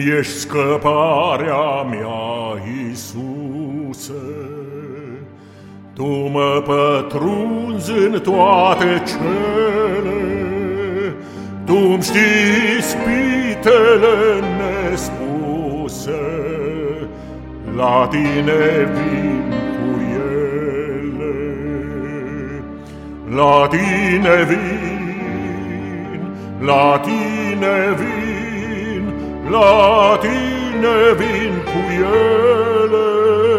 ești scăparea mea, Iisuse. Tu mă pătrunzi în toate cele, Tu-mi știi ispitele nespuse, la Tine vin cu ele. La Tine vin, la Tine vin, la Tine vin cu ele.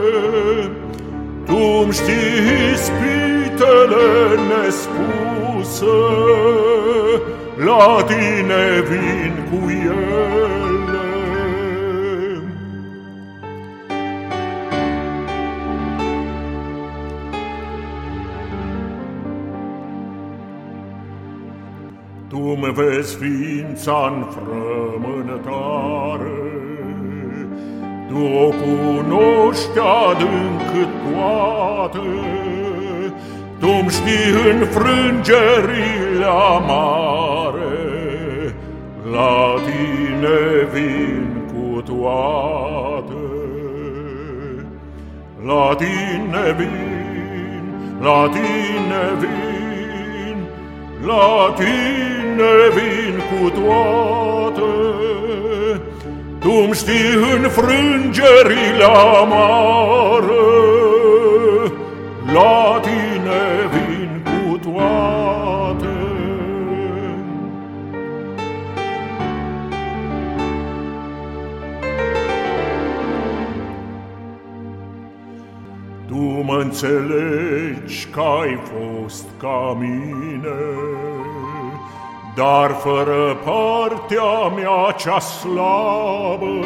Tu-mi știi ispitele nespuse, la Tine vin cu ele. Tu-mi vezi ființa-n frământare, Tu o cunoști adânc toată, Tu-mi știi înfrângerile amare, la Tine vin cu toate. La Tine vin, la Tine vin, la Tine vin cu toate. Tu-mi știi înfrângerile amare, la Tine vin cu toate. Tu mă înțelegi că-ai fost ca mine, dar fără partea mea cea slabă.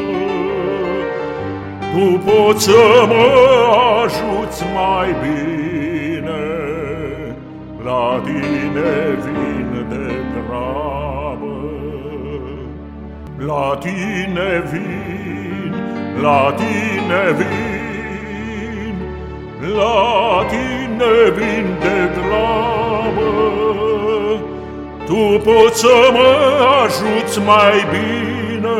Tu poți să mă ajuți mai bine, la Tine vin de grabă. La Tine vin, la Tine vin, la Tine vin de grabă. Tu poți să mă ajuți mai bine,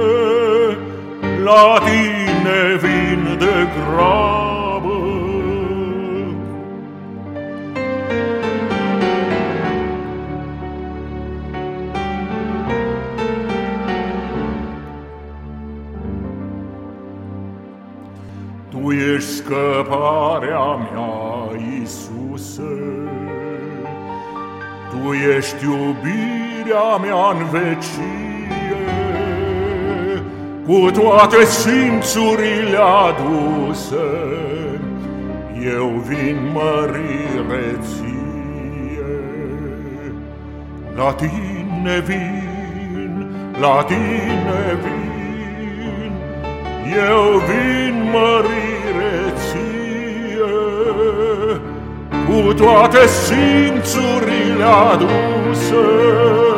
la Tine vin de grabă. Tu ești scăparea mea, Iisuse. Tu ești iubirea mea-n vecie, cu toate simțurile aduse, eu vin mărire Ție. La Tine vin, la Tine vin, eu vin mărire Ție, cu toate simțurile aduse.